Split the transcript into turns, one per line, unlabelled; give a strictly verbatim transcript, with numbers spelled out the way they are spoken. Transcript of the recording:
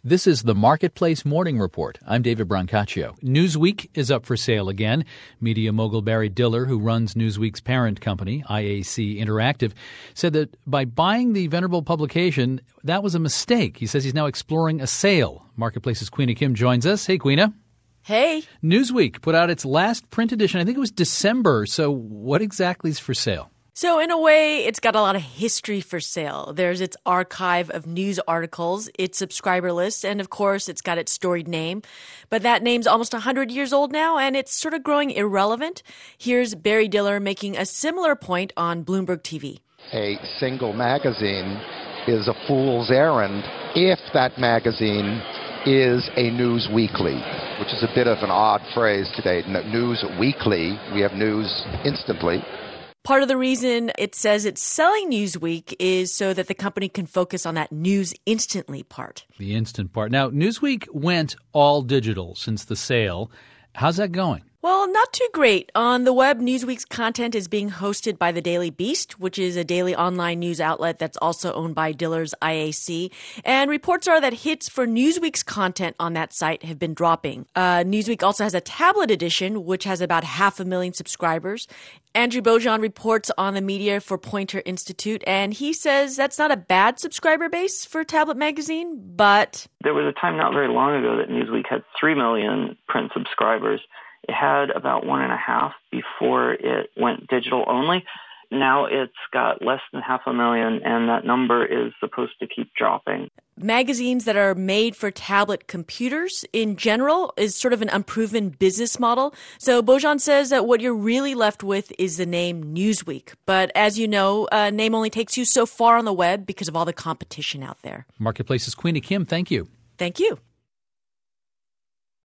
This is the Marketplace Morning Report. I'm David Brancaccio. Newsweek is up for sale again. Media mogul Barry Diller, who runs Newsweek's parent company, I A C Interactive, said that by buying the venerable publication, that was a mistake. He says he's now exploring a sale. Marketplace's Queena Kim joins us. Hey, Queena.
Hey.
Newsweek put out its last print edition. I think it was December. So what exactly is for sale?
So in a way, it's got a lot of history for sale. There's its archive of news articles, its subscriber list, and of course, it's got its storied name. But that name's almost one hundred years old now, and it's sort of growing irrelevant. Here's Barry Diller making a similar point on Bloomberg T V.
A single magazine is a fool's errand if that magazine is a news weekly, which is a bit of an odd phrase today. News weekly, we have news instantly.
Part of the reason it says it's selling Newsweek is so that the company can focus on that news instantly part.
The instant part. Now, Newsweek went all digital since the sale. How's that going?
Well, not too great. On the web, Newsweek's content is being hosted by The Daily Beast, which is a daily online news outlet that's also owned by Diller's I A C. And reports are that hits for Newsweek's content on that site have been dropping. Uh, Newsweek also has a tablet edition, which has about half a million subscribers. Andrew Bojan reports on the media for Poynter Institute, and he says that's not a bad subscriber base for a tablet magazine, but...
There was a time not very long ago that Newsweek had three million print subscribers. It had about one and a half before it went digital only. Now it's got less than half a million, and that number is supposed to keep dropping.
Magazines that are made for tablet computers in general is sort of an unproven business model. So Bojan says that what you're really left with is the name Newsweek. But as you know, a name only takes you so far on the web because of all the competition out there.
Marketplace's Queena Kim, thank you.
Thank you.